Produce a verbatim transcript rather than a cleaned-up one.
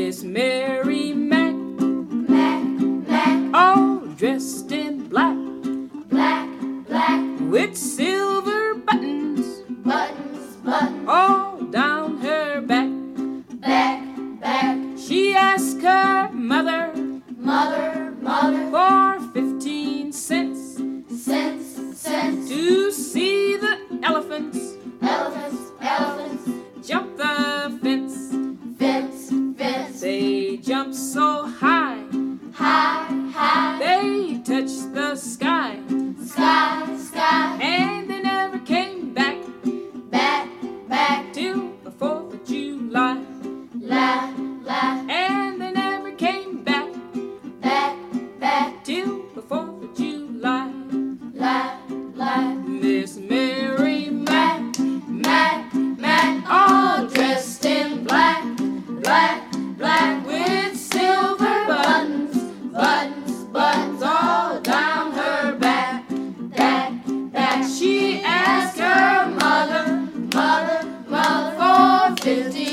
Miss Mary Mac, Mac, Mac, all dressed in black, black, black, with silver buttons buttons, buttons, all down her back. back, back, She asked her mother mother, mother, for fifteen cents sense, sense, to see the elephants elephants, elephants, jump the fence. fence, fence, They jumped so high, high, high, they touched the sky, sky, sky, and they never came back back, back, till the fourth of July. la, la, And they never came back back, back, till the fourth of July. la, la, Miss Mary Mac, Mac, Mac, all dressed in black, black, black, with silver buttons buttons, buttons, buttons, all down her back, back, back. she asked her mother Mother, mother, for fifty